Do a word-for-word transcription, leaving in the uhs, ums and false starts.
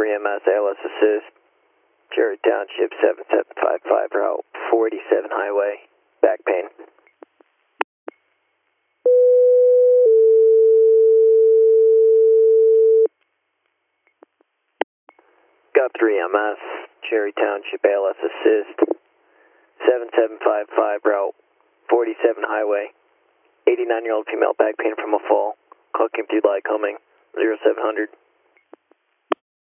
three M S, A L S assist, Cherry Township seven seven five five, Route forty-seven Highway, back pain. Got three M S, Cherry Township, A L S assist, seven seven five five, Route forty-seven Highway, eighty-nine-year-old female, back pain from a fall. Call came through light coming, zero seven hundred.